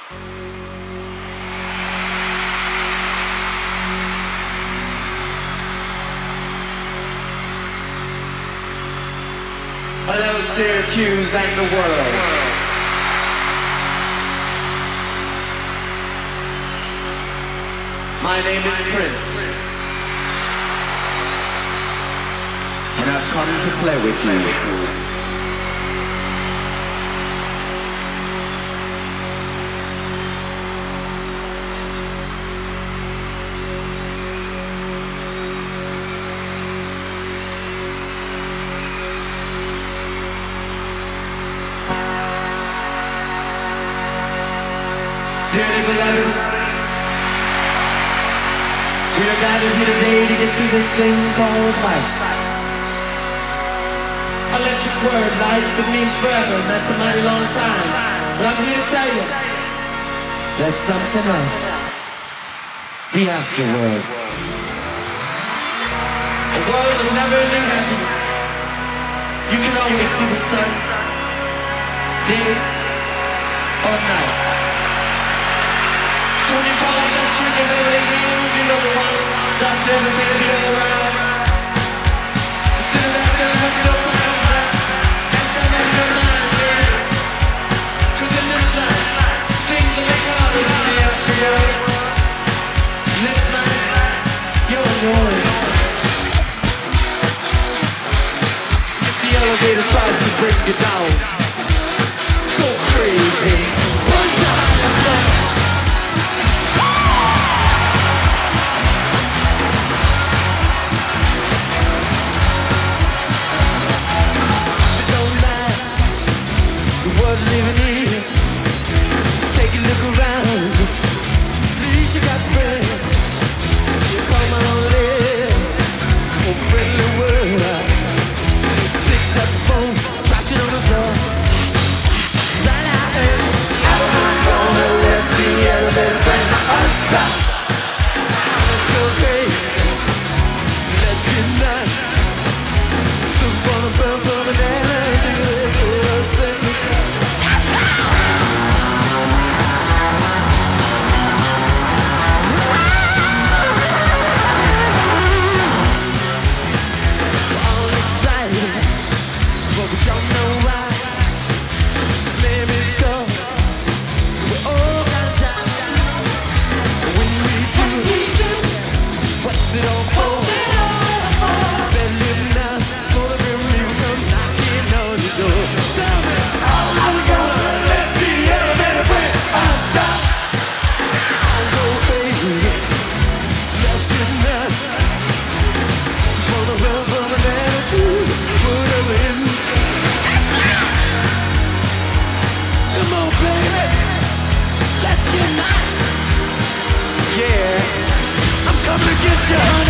Hello, Syracuse and the world. My name is Prince, and I've come to play with you. Dearly beloved, we are gathered here today to get through this thing called life. Electric word, life, it means forever, and that's a mighty long time. But I'm here to tell you, there's something else. The afterworld. A world of never-ending happiness. You can always see the sun, day or night. So when you call out that shit, you're really huge, you know the one, doctor, everything will be alright. Instead of asking how much your time is left, ask how much your mind is. Cause in this life, things are much harder than the afterworld. In this life, you're on your own. If the elevator tries to break you down, go crazy. Run to higher thoughts. Living here, take a look around. At least you got friends, so you come on live. Oh, friendly world. So you picked up the phone, dropped it on the floor. That I heard, I'm gonna let the elevator bring us up. Let's go crazy, let's get nuts. So for the burn and energy, let's sing the time. Come to get you.